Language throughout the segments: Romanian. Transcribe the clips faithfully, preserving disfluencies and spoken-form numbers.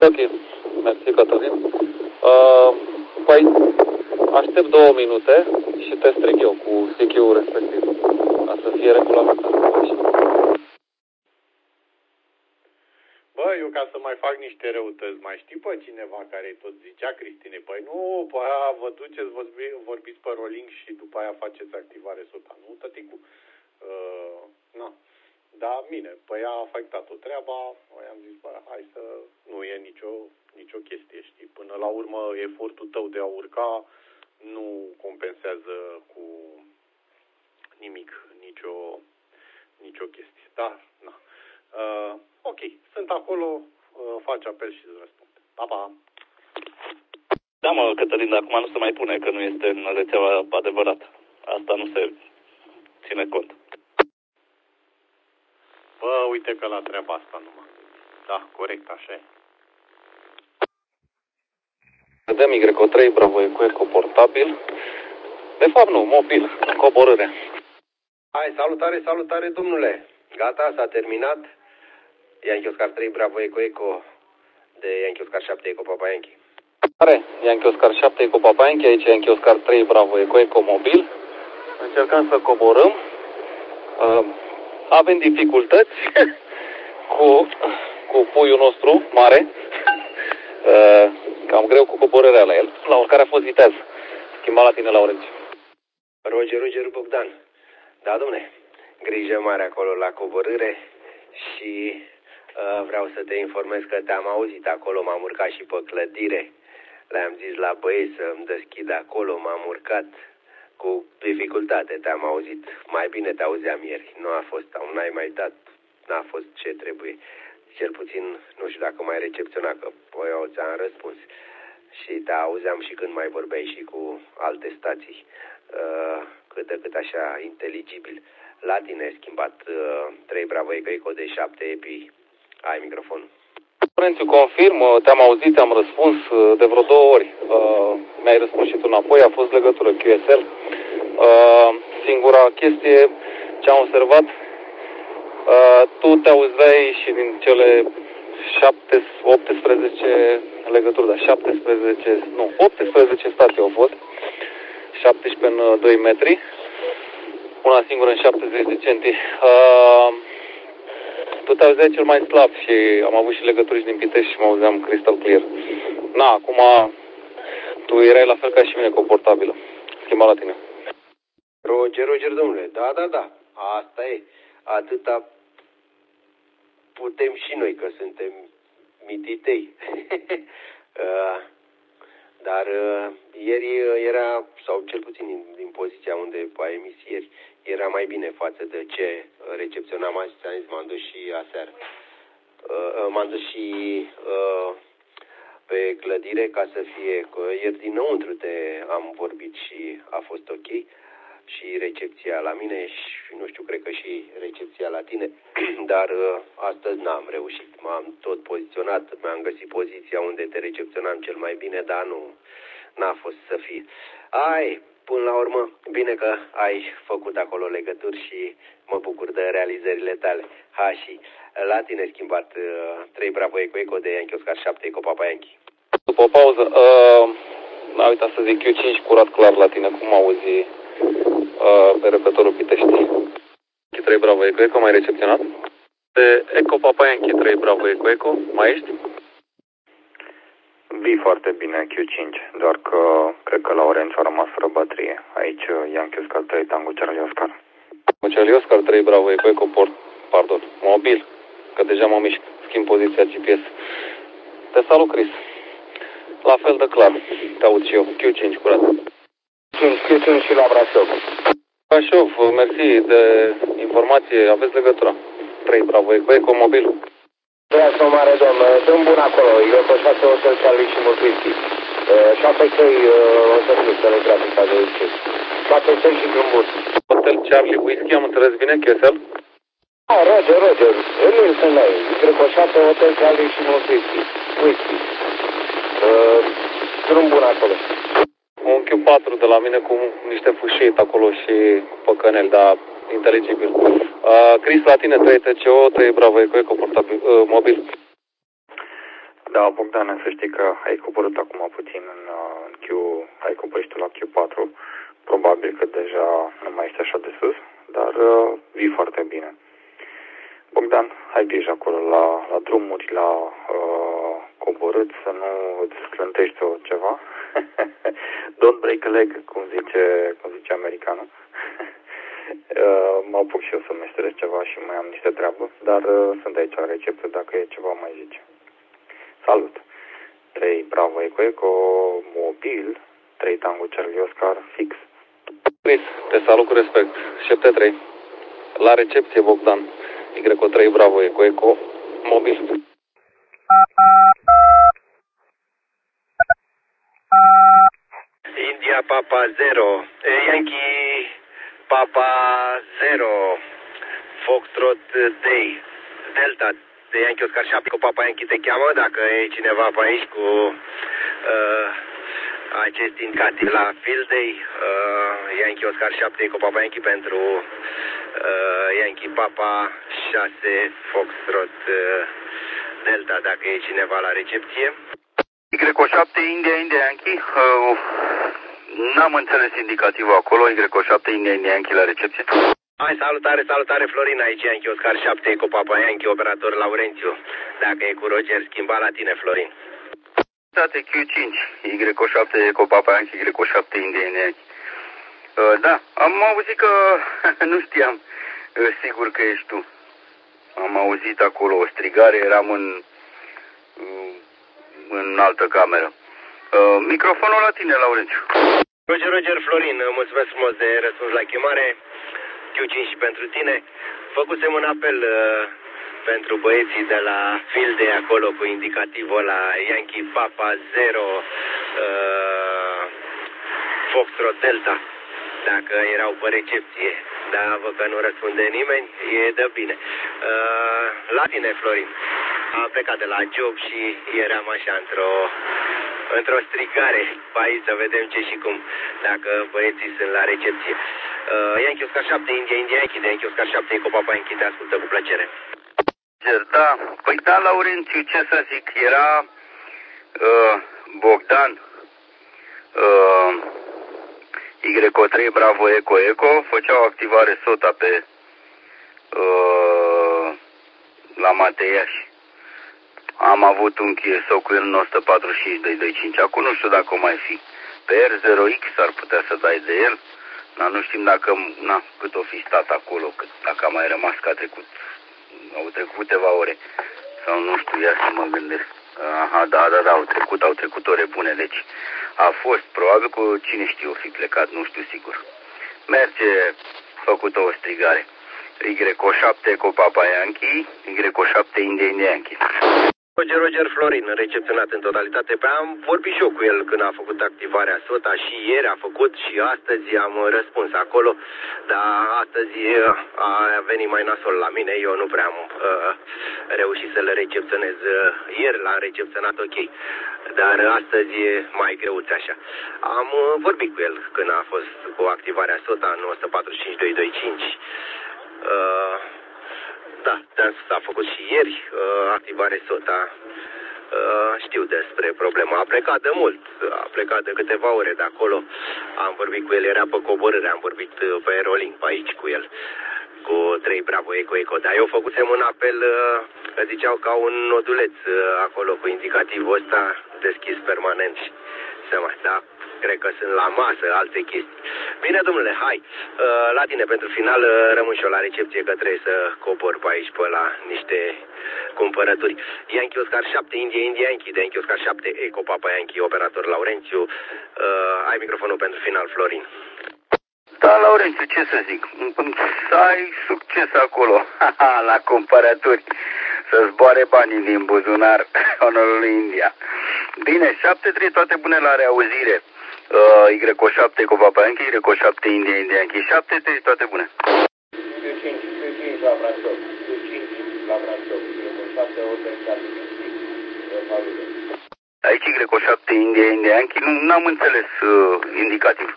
Ok, mersi, Cătălin. Uh, păi, aștept două minute și te strig eu cu C Q-ul respectiv, ca să fie regulamentat. Bă, eu ca să mai fac niște răutăți, mai știi pe cineva care tot zicea, Cristine? Păi nu, pe aia vă duceți, vorbi, vorbiți pe rolling și după aia faceți activare SOTA, nu, tăticu? Uh, na. Da, bine, păi a afectat-o treaba, noi am zis, bă, hai să, nu e nicio, nicio chestie, știi? Până la urmă, efortul tău de a urca nu compensează cu nimic, nicio, nicio chestie, dar, na. Uh, ok, sunt acolo, uh, faci apel și îți răspund. Pa, pa! Da, mă, Cătălin, dar acum nu se mai pune că nu este în rețeaua adevărată. Asta nu se ține cont. Bă, uite că la treaba asta nu m-am gândit. Da, corect, așa e. Vedem Y O trei, Bravo Eco Eco portabil. De fapt nu, mobil, coborâre. Hai, salutare, salutare, domnule. Gata, s-a terminat. Yankee Oscar trei, Bravo Eco Eco de Yankee Oscar șapte, Eco Papa Yankee. Care? Yankee Oscar șapte, Eco Papa Yankee, aici Yankee Oscar trei, Bravo Eco Eco mobil. Încercăm să coborâm. Uh, avem dificultăți cu, cu puiul nostru mare. Uh, cam greu cu coborârea la el. La oricare a fost vitează. Schimba la tine, Laurențiu. Roger, Roger Bogdan. Da, domne, grijă mare acolo la coborâre și uh, vreau să te informez că te-am auzit acolo, m-am urcat și pe clădire. Le-am zis la băieți să-mi deschid acolo, m-am urcat cu dificultate, te-am auzit. Mai bine te auzeam ieri, nu a fost, n-ai mai dat, n-a fost ce trebuie. Cel puțin, nu știu dacă mai recepționa, că păi eu ți-am răspuns. Și te auzeam și când mai vorbeai și cu alte stații, uh, cât de cât așa inteligibil. La tine ai schimbat uh, trei Bravo Eco Eco de șapte epi, ai microfonul. Laurențiu, confirm, te-am auzit, te-am răspuns de vreo două ori. Uh, mi-ai răspuns și tu înapoi, a fost legătură Q S L. Uh, singura chestie ce am observat, uh, tu te auzeai și din cele șapte, optsprezece legături, dar șaptesprezece, nu, optsprezece stații au fost, șaptesprezece în doi metri, una singură în șaptezeci de centi. Uh, tu te auzeai cel mai slab și am avut și legături și din Pitești și mă auzeam crystal clear. Na, acum tu erai la fel ca și mine cu o portabilă. Schimba la tine. Roger, Roger, domnule, da, da, da, asta e. Atâta putem și noi, că suntem mititei. uh, dar uh, ieri era, sau cel puțin din, din poziția unde a emis ieri, era mai bine față de ce recepționam azi, ți-am zis, m-am dus și aseară. Uh, m-am dus și uh, pe clădire ca să fie, că ieri dinăuntru te am vorbit și a fost ok. Și recepția la mine și nu știu, cred că și recepția la tine, dar uh, astăzi n-am reușit. M-am tot poziționat, mi-am găsit poziția unde te recepționam cel mai bine, dar nu, n-a fost să fie. Ai, până la urmă, bine că ai făcut acolo legături și mă bucur de realizările tale. Ha, și la tine schimbat uh, trei Bravo Eco Eco de Yankee Oscar șapte, Eco Papa Yankee. După o pauză, uh, n-am uitat să zic Q cinci curat clar la tine, cum auzi Uh, pe repătorul Pitești. trei Bravo Eco Eco, mai recepționat? De Eco Papa Yankee trei Bravo Eco Eco, mai ești? Vii foarte bine Q cinci, doar că cred că la Orenț a rămas fără baterie. Aici Yankee Oscar trei, Tango Charlie Oscar. Tango Charlie Oscar trei Bravo Eco Eco, port, pardon, mobil, că deja mă mișc, schimb poziția G P S. Te salut, Chris. La fel de clar, te aud și eu, Q cinci curat. Q cinci și la Brașov. Brașov, mersi de informație, aveți legătura. trei Bravo Eco Eco, mobil. Brașov, mare domn, dăm bun acolo, eu pe șase Hotel Charlie și Multwhisky. șapte trei o să fiu telegrafica de aici. șapte trei și drum bun. Hotel Charlie, Whisky, am înțeles bine, Q S L? Ah, Roger, Roger, Emil sunt noi, cred că șapte Hotel Charlie și Multwhisky. Whisky. Drum bun acolo. Un Q patru de la mine cu niște fâșiet acolo și păcăneli, dar inteligibil. Uh, Chris, la tine, trei T C O, trei Bravo Eco Eco, portabil, uh, mobil. Da, Bogdan, să știi că ai coborât acum puțin în, în Q, ai coborât tu la Q patru. Probabil că deja nu mai ești așa de sus, dar uh, vii foarte bine. Bogdan, ai grijă acolo la, la drumuri, la uh, coborât, să nu îți sclântești o ceva. Don't break a leg, cum zice, cum zice americanul. uh, mă apuc și eu să meșteresc ceva și mai am niște treabă, dar uh, sunt aici la recepție, dacă e ceva mai zice. Salut! trei Bravo Eco Eco, mobil, trei Tango Charlie Oscar, fix. Chris, te salut cu respect. șapte trei. La recepție, Bogdan. Y trei Bravo Eco Eco, mobil. India Papa zero, Yankee Papa zero, Foxtrot Day, Delta, de Yankee Oscar șapte cu Papa Yankee te cheamă, dacă e cineva pe aici cu uh, acest indicativ la Field Day, uh, Yankee Oscar șapte cu Papa Yankee pentru uh, Yankee Papa șase, Foxtrot uh, Delta, dacă e cineva la recepție. Y șapte India India Yankee, uh, n-am înțeles indicativul acolo, Y șapte India India Yankee la recepție. Hai, salutare, salutare, Florin, aici Yankee Oscar șapte, cu Papa Yankee, operator Laurențiu. Dacă e cu Roger, schimba la tine, Florin. Date Q cinci, Y șapte, cu Papa Yankee, Y șapte, India, India. Uh, da, am auzit că, nu știam uh, sigur că ești tu. Am auzit acolo o strigare, eram în, uh, în altă cameră. Uh, microfonul la tine, Laurențiu. Roger, Roger, Florin, mulțumesc frumos de răspuns la chemare. Q cinci și pentru tine. Făcusem un apel uh, pentru băieții de la Field de acolo cu indicativul la Yankee Papa zero, uh, Foxtrot Delta, dacă erau pe recepție. Da, văd că nu răspunde nimeni, e de bine. Uh, la tine, Florin. Am plecat de la job și eram așa într-o într-o strigare pe aici să vedem ce și cum, dacă băieții sunt la recepție. Uh, Yankee Oscar șapte, India, India Yankee, de Yankee Oscar șapte, cu Papa Yankee, te ascultă cu plăcere. Da, păi da, Laurențiu, ce să zic, era uh, Bogdan, uh, Y trei Bravo Eco Eco, făceau activare SOTA pe uh, la Mateiaș. Am avut un K S O cu el în o sută patruzeci și cinci doi doi cinci. Acum nu știu dacă o mai fi. Pe R zero X ar putea să dai de el. Dar nu știm dacă, na, cât o fi stat acolo, cât, dacă a mai rămas, că a trecut, au trecut câteva ore. Sau nu știu, ia să mă gândesc. Aha, da, da, da, au trecut, au trecut ore bune, deci a fost, probabil că cine știe o fi plecat, nu știu sigur. Merge, făcut o strigare. Y șapte cu Papa Yankee, Y șapte India India Yankee. Roger, Roger, Florin, recepționat în totalitate. Pe am vorbit și eu cu el când a făcut activarea SOTA și ieri a făcut și astăzi am răspuns acolo, dar astăzi a venit mai nasol la mine, eu nu prea am uh, reușit să le recepționez. Ieri l-am recepționat ok, dar astăzi e mai greuț așa. Am uh, vorbit cu el când a fost cu activarea SOTA în o sută patruzeci și cinci doi doi cinci. Uh, Da, s-a făcut și ieri uh, activare SOTA. Uh, știu despre problema. A plecat de mult, a plecat de câteva ore de acolo. Am vorbit cu el, era pe coborâre, am vorbit pe aerolink pe aici cu el, cu trei Bravo Eco Eco. Dar eu făcusem un apel, uh, că ziceau ca un noduleț uh, acolo cu indicativul ăsta deschis permanent. Seama, da? Cred că sunt la masă, alte chestii. Bine, domnule, hai, uh, la tine pentru final, uh, rămân și eu la recepție, că trebuie să cobor pe aici, pe la niște cumpărături. Yankee Oscar șapte, India, India Yankee, de Yankee Oscar șapte, Eco Papa Yankee, operator Laurențiu. Uh, ai microfonul pentru final, Florin. Da, Laurențiu, ce să zic, să ai succes acolo, la cumpărături, să zboare banii din buzunar onorului India. Bine, șapte trei, toate bune la reauzire. Uh, Y șapte cu Papa Yankee, Y șapte India India Yankee, șapte trei, toate bune. Q cinci, Q cinci la Brașov, Q cinci la Brașov, Y șapte, Hotel Charlie Whiskey, aici Y șapte India India Yankee, nu am înțeles uh, indicativ.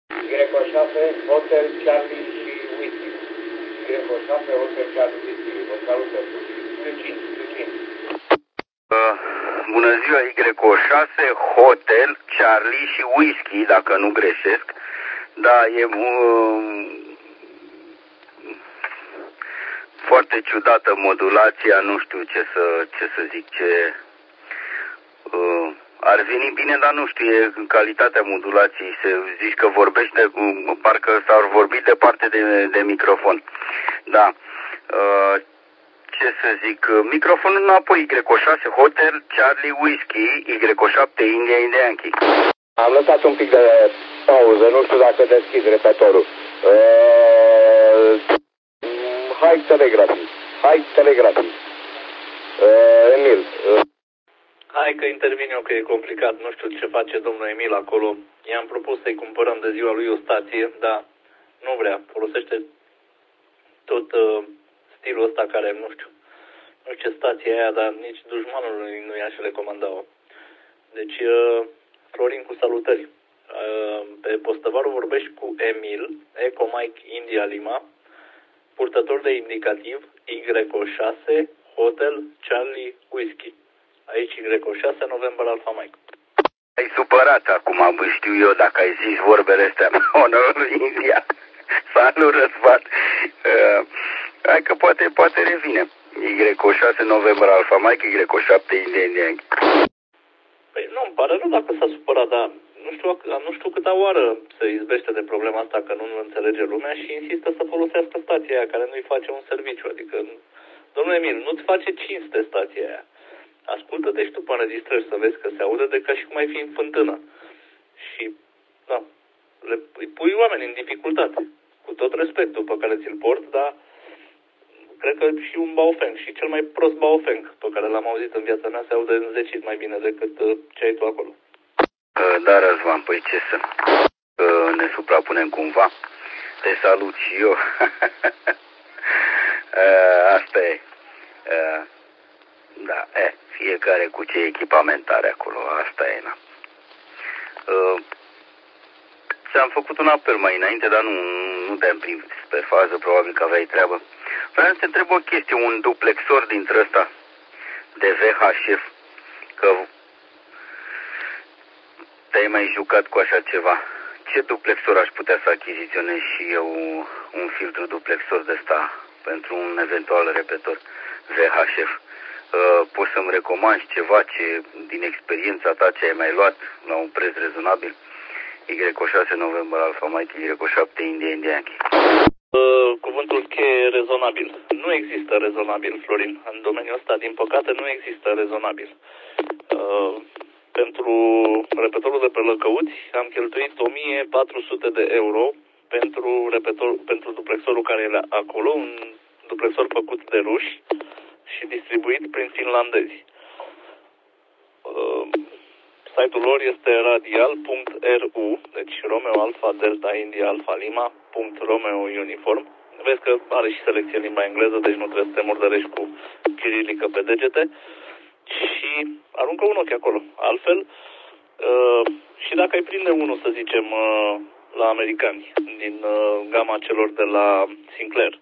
Y șapte, Hotel Charlie și Whiskey, Y șapte, Hotel Charlie Whiskey, vă salută, Q cinci, Q cinci. Uh, bună ziua, Y O șase, Hotel, Charlie și Whisky, dacă nu greșesc. Da, e uh, foarte ciudată modulația, nu știu ce să, ce să zic, ce... Uh, ar veni bine, dar nu știu, e calitatea modulației. Se zici că vorbește, parcă s-ar vorbi departe de, de microfon. Da. Uh, ce să zic, microfonul înapoi, Y O șase, Hotel, Charlie, Whisky, Y O șapte, India, India, Yankee. Am lăsat un pic de pauză, nu știu dacă deschid repetorul. Uh, hai telegrafii, hai telegrafii. Uh, Emil. Uh. Hai că intervin eu, că e complicat. Nu știu ce face domnul Emil acolo. I-am propus să-i cumpărăm de ziua lui o stație, dar nu vrea. Folosește tot uh, stilul ăsta care, nu știu, nu știu ce stație e aia, dar nici dușmanul nu i-aș recomanda-o. Deci, uh, Florin, cu salutări. Uh, pe postăvarul vorbești cu Emil, Eco Mike India Lima, purtător de indicativ Y O șase, Hotel, Charlie, Whisky. Aici Y O șase, November Alpha Mike. Ai supărat acum, bă, știu eu dacă ai zis vorbele astea. Onorul India. Salut, Răzvan. Uh, hai că poate, poate revine. Y O șase, November Alpha Mike, Y O șapte, India, India. Păi nu, îmi pare rău dacă s-a supărat, dar nu știu, nu știu câta oară se izbește de problema asta, că nu înțelege lumea și insistă să folosească stația aia care nu-i face un serviciu. Adică, domnule Emil, nu-ți face cinste stația aia. Ascultă-te și tu pe înregistrări să vezi că se aude de ca și cum ai fi în fântână. Și, da, le îi pui oameni în dificultate. Cu tot respectul pe care ți-l port, dar cred că și un baofeng, și cel mai prost baofeng pe care l-am auzit în viața mea, se aude înzecit mai bine decât uh, ce ai tu acolo. Uh, da, Răzvan, păi ce să... Uh, ne suprapunem cumva. Te salut și eu. uh, asta e. Uh, da, e, fiecare cu ce echipament are acolo, asta e, na. Uh, ți-am făcut un apel mai înainte, dar nu, nu te-am prins pe fază, probabil că aveai treabă. Vreau să te întreb o chestie, un duplexor dintre ăsta de V H F, că te-ai mai jucat cu așa ceva. Ce duplexor aș putea să achiziționez și eu un filtru duplexor de ăsta pentru un eventual repetor V H F? Uh, poți să-mi recomanzi ceva ce, din experiența ta, ce ai mai luat la un preț rezonabil? Y O șase, November Alpha Mike, Y O șapte, India, India, Yankee. Uh, cuvântul cheie rezonabil. Nu există rezonabil, Florin. În domeniul ăsta, din păcate, nu există rezonabil. Uh, pentru repetorul de pe Lăcăuți am cheltuit o mie patru sute de euro pentru, repetor, pentru duplexorul care e acolo, un duplexor făcut de ruși și distribuit prin finlandezi. Uh, site-ul lor este radial punct r u, deci Romeo Alpha Delta India Alpha Lima punct Romeo Uniform. Vezi că are și selecție în limba engleză, deci nu trebuie să te murdărești cu chirilică pe degete. Și aruncă un ochi acolo. Altfel, uh, și dacă ai prinde unul, să zicem, uh, la americani, din uh, gama celor de la Sinclair,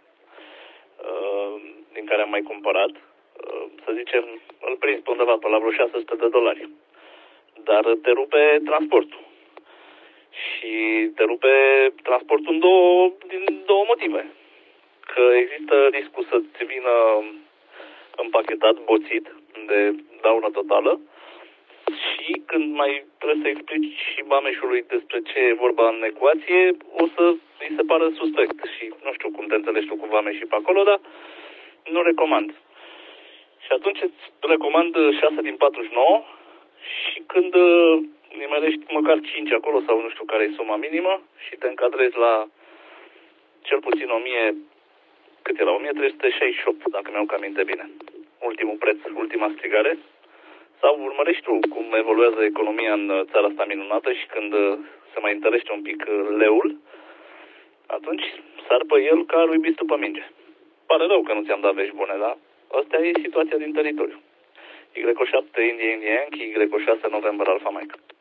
uh, din care am mai cumpărat, uh, să zicem, îl prinzi pe undeva pe la vreo șase sute de dolari. Dar te rupe transportul. Și te rupe transportul în două, din două motive. Că există riscul să-ți vină împachetat, boțit, de daună totală, și când mai trebuie să explici și bameșului despre ce e vorba în ecuație, o să îi se pară suspect. Și nu știu cum te înțelegi tu cu vameșii pe acolo, dar nu recomand. Și atunci îți recomand șase din patruzeci și nouă și când nimerești măcar cinci acolo, sau nu știu care e suma minimă, și te încadrezi la cel puțin o mie, cât era, o mie trei sute șaizeci și opt, dacă mi-au aminte bine, ultimul preț, ultima strigare, sau urmărești tu cum evoluează economia în țara asta minunată și când se mai întărește un pic leul, atunci sar pe el ca lui Bistu pe minge. Pare rău că nu ți-am dat vești bune, dar asta e situația din teritoriu. Y O șapte India India Yankee, Y O șase November Alpha Mike.